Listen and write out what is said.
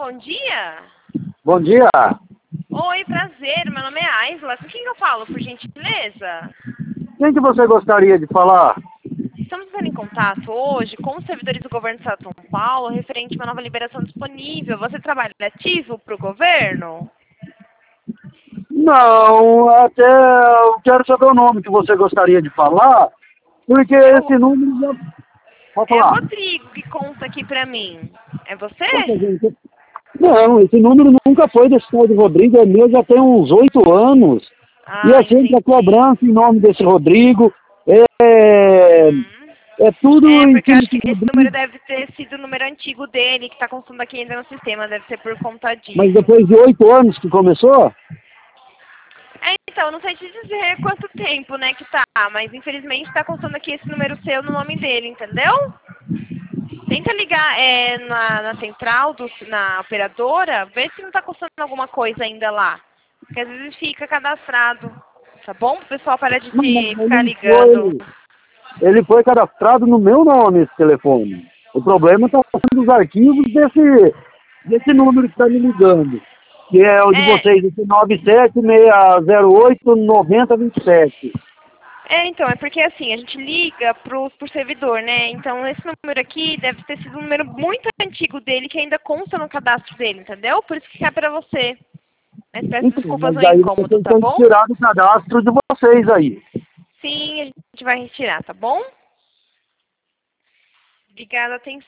bom dia. Bom dia. Oi, prazer. Meu nome é Aisla. Com quem eu falo, por gentileza? Quem que você gostaria de falar? Estamos entrando em contato hoje com os servidores do governo do estado de São Paulo referente a uma nova liberação disponível. Você trabalha ativo para o governo? Não, até eu quero saber o nome que você gostaria de falar, porque esse número já... Pode É o falar. Rodrigo que conta aqui para mim. É você? Poxa, gente. Não, esse número nunca foi desse tal de Rodrigo, é meu já tem uns 8 anos. E Ah, é sempre a entendi. cobrança em nome desse Rodrigo. É, Uhum. é tudo É, em porque eu cima acho que desse esse número Rodrigo. deve ter sido o número antigo dele, que está constando aqui ainda no sistema. Deve ser por conta Mas disso. depois de 8 anos que começou? É, então, não sei te dizer quanto tempo, né, que tá, mas infelizmente tá constando aqui esse número seu no nome dele, entendeu? Tenta ligar na central, na operadora, vê se não tá constando alguma coisa ainda lá. Porque às vezes fica cadastrado, tá bom? O pessoal para de Não, mas ficar ligando. ele foi cadastrado no meu nome, esse telefone. O problema está sendo os arquivos desse número que está me ligando, que é o de É, vocês, esse 976089027. então, é porque assim, a gente liga pro servidor, né? Então, esse número aqui deve ter sido um número muito antigo dele, que ainda consta no cadastro dele, entendeu? Por isso que cai pra você. Mas peço Então, desculpas mas o daí você incômodo, tem tá que bom? tirar do cadastro de vocês aí. Sim, a gente vai retirar, tá bom? Obrigada, atenção.